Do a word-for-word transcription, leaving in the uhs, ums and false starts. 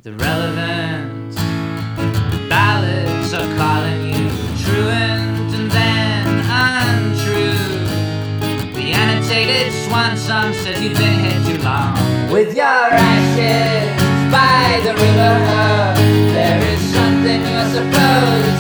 The relevant ballads are calling you truant and then untrue. The annotated swan song says you've been here too long. With your ashes by the river, there is something you're supposed